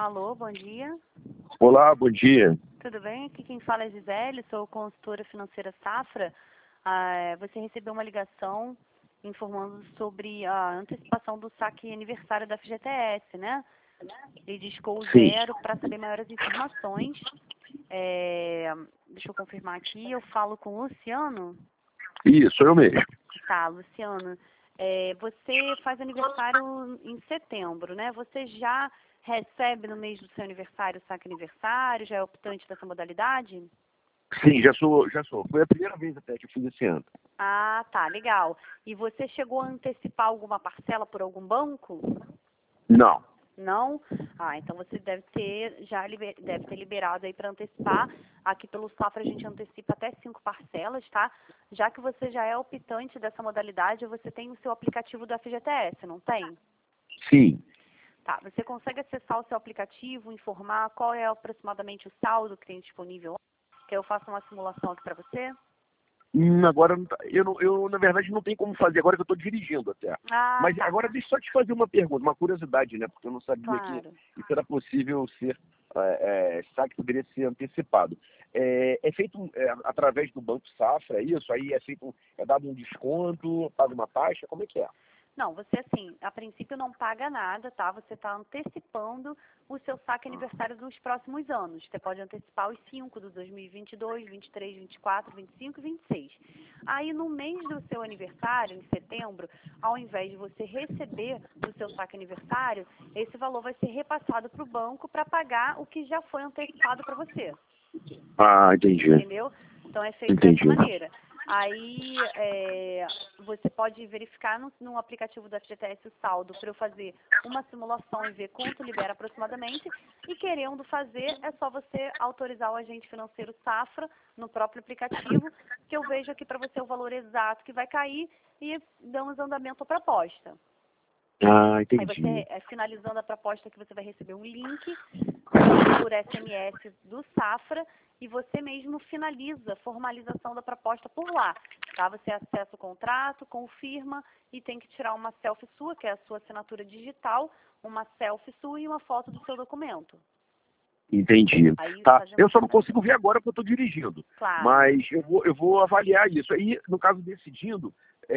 Alô, bom dia. Olá, bom dia. Tudo bem? Aqui quem fala é Gisele, sou consultora financeira Safra. Você recebeu uma ligação informando sobre a antecipação do saque aniversário da FGTS, né? Ele discou Sim. 0 para saber maiores informações. Deixa eu confirmar aqui, eu falo com o Luciano. Isso, eu mesmo. Tá, Luciano. Você faz aniversário em setembro, né? Você já recebe no mês do seu aniversário o saque aniversário? Já é optante dessa modalidade? Sim, já sou. Foi a primeira vez até que eu fiz esse ano. Ah, tá, legal. E você chegou a antecipar alguma parcela por algum banco? Não. Não? Ah, então você deve ter deve ter liberado aí para antecipar. Aqui pelo Safra a gente antecipa até 5 parcelas, tá? Já que você já é optante dessa modalidade, você tem o seu aplicativo do FGTS, não tem? Sim. Tá, você consegue acessar o seu aplicativo, informar qual é aproximadamente o saldo que tem disponível lá? Que eu faça uma simulação aqui para você? Agora não tá- eu, na verdade, não tenho como fazer, agora que eu estou dirigindo até. Ah, Mas tá, agora deixa eu só te fazer uma pergunta, uma curiosidade, né? Porque eu não sabia que claro. isso era possível ser, sabe, que poderia ser antecipado. É feito através do Banco Safra, é isso? Aí é dado um desconto, paga uma taxa, como é que é? Não, você assim, a princípio não paga nada, tá? Você está antecipando o seu saque aniversário dos próximos anos. Você pode antecipar os 5 do 2022, 23, 24, 25 e 26. Aí no mês do seu aniversário, em setembro, ao invés de você receber o seu saque aniversário, esse valor vai ser repassado para o banco para pagar o que já foi antecipado para você. Ah, entendi. Entendeu? Então é feito dessa maneira. Aí você pode verificar no aplicativo do FGTS o saldo para eu fazer uma simulação e ver quanto libera aproximadamente. E querendo fazer, é só você autorizar o agente financeiro Safra no próprio aplicativo, que eu vejo aqui para você o valor exato que vai cair e damos andamento à proposta. Ah, Aí entendi. você, finalizando a proposta, que você vai receber um link por SMS do Safra e você mesmo finaliza a formalização da proposta por lá. Tá? Você acessa o contrato, confirma e tem que tirar uma selfie sua, que é a sua assinatura digital, uma selfie sua e uma foto do seu documento. Entendi. Aí, Tá. fazendo Eu só não consigo ver agora porque eu estou dirigindo. Claro. Mas eu vou avaliar isso. Aí, no caso, decidindo,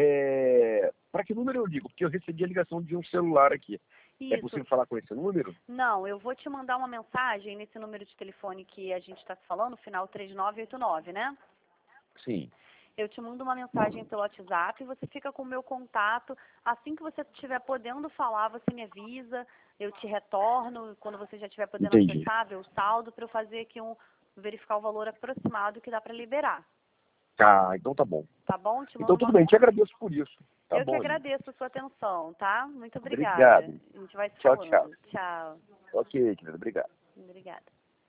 para que número eu ligo? Porque eu recebi a ligação de um celular aqui. É Isso. possível falar com esse número? Não, eu vou te mandar uma mensagem nesse número de telefone que a gente está falando, final 3989, né? Sim. Eu te mando uma mensagem pelo WhatsApp, você fica com o meu contato. Assim que você estiver podendo falar, você me avisa, eu te retorno. Quando você já estiver podendo Entendi. acessar, ver o saldo, para eu fazer aqui verificar o valor aproximado que dá para liberar. Tá, então tá bom. Tá bom? Te mando Então tudo uma bem, te mensagem. agradeço por isso. Tá Eu que bom, Aline? agradeço a sua atenção, tá? Muito obrigada. Obrigado. A gente vai se Tchau, tchau. falando. Tchau. Ok, querido, obrigado. Obrigada.